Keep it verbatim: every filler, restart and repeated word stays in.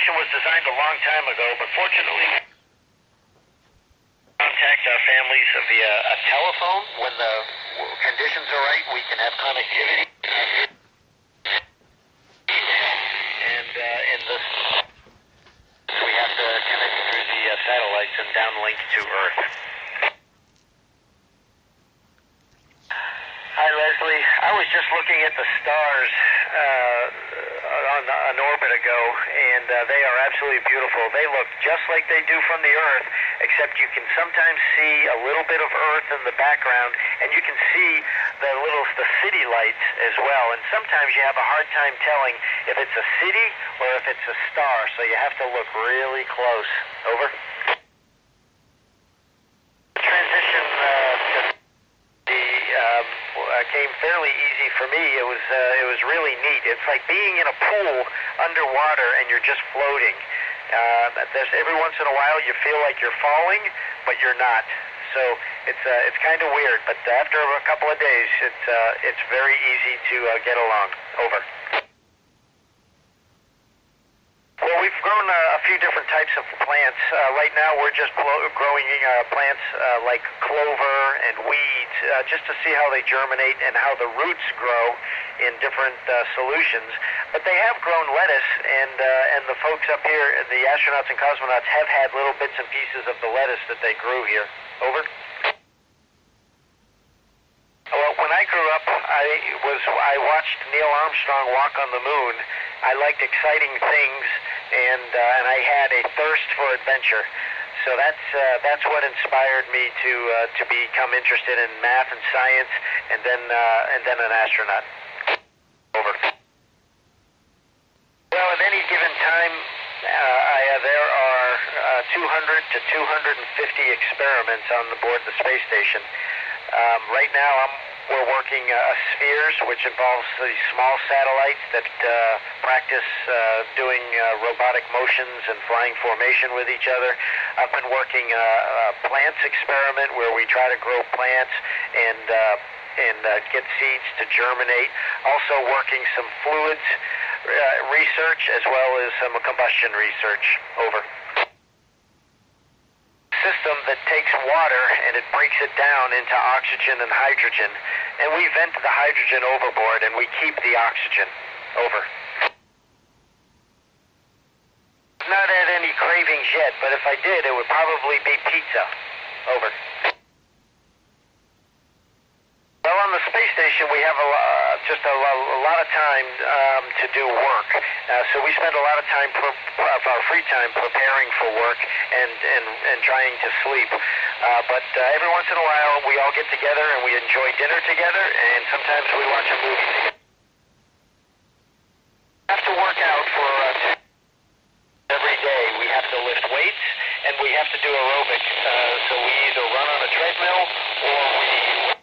station was designed a long time ago, but fortunately, contact our families via a telephone. When the conditions are right, we can have connectivity. And uh, in this, we have to connect through the uh, satellites and downlink to Earth. Hi, Leslie. I was just looking at the stars uh, on, on orbit ago, and uh, they are absolutely beautiful. They look just like they do from the Earth, except you can sometimes see a little bit of Earth in the background, and you can see the little the city lights as well. And sometimes you have a hard time telling if it's a city or if it's a star, so you have to look really close. Over. Transition uh, to the um, came fairly easy for me. It was uh, it was really neat. It's like being in a pool underwater and you're just floating. Uh, there's every once in a while you feel like you're falling, but you're not. So it's uh, it's kind of weird. But after a couple of days, it's uh, it's very easy to uh, get along. Over. Well, we've grown uh, a few different types of plants. Uh, right now, we're just growing uh, plants uh, like clover and weeds, uh, just to see how they germinate and how the roots grow in different uh, solutions. But they have grown lettuce, and uh, and the folks up here, the astronauts and cosmonauts, have had little bits and pieces of the lettuce that they grew here. Over. Well, when I grew up, I was I watched Neil Armstrong walk on the moon. I liked exciting things, and uh, and I had a thirst for adventure. So that's uh, that's what inspired me to uh, to become interested in math and science, and then uh, and then an astronaut. Over. Well, at any given time, uh, I, uh, there are uh, two hundred to two hundred fifty experiments on the board the space station. Um, right now, I'm, we're working uh, spheres, which involves these small satellites that uh, practice uh, doing uh, robotic motions and flying formation with each other. I've been working uh, a plants experiment where we try to grow plants and uh, and uh, get seeds to germinate. Also working some fluids uh, research as well as some combustion research. Over. System that takes water and it breaks it down into oxygen and hydrogen, and we vent the hydrogen overboard and we keep the oxygen. Over. Not had any cravings yet, but if I did, it would probably be pizza. Over. Well, on the space station, we have a, uh, just a, a lot of time um, to do work. Uh, so we spend a lot of time, pre- of our free time, preparing for work and, and, and trying to sleep. Uh, but uh, every once in a while, we all get together and we enjoy dinner together, and sometimes we watch a movie together. We have to work out for uh, every day. We have to lift weights, and we have to do aerobic. Uh, so we either run on a treadmill or we